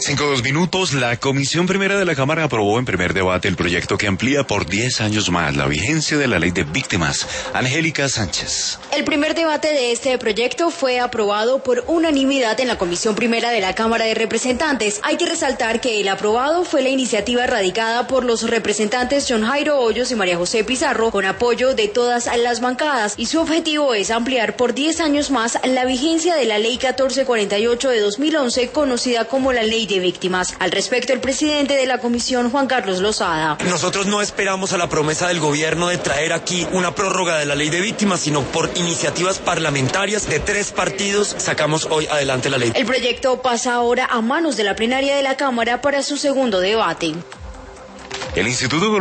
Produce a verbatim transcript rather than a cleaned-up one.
Cinco dos minutos. La Comisión Primera de la Cámara aprobó en primer debate el proyecto que amplía por diez años más la vigencia de la Ley de Víctimas. Angélica Sánchez. El primer debate de este proyecto fue aprobado por unanimidad en la Comisión Primera de la Cámara de Representantes. Hay que resaltar que el aprobado fue la iniciativa radicada por los representantes John Jairo Hoyos y María José Pizarro, con apoyo de todas las bancadas, y su objetivo es ampliar por diez años más la vigencia de la Ley catorce cuarenta y ocho de dos mil once, conocida como la Ley de Víctimas. Al respecto, el presidente de la comisión, Juan Carlos Lozada. Nosotros no esperamos a la promesa del gobierno de traer aquí una prórroga de la Ley de Víctimas, sino por iniciativas parlamentarias de tres partidos sacamos hoy adelante la ley. El proyecto pasa ahora a manos de la plenaria de la Cámara para su segundo debate. El Instituto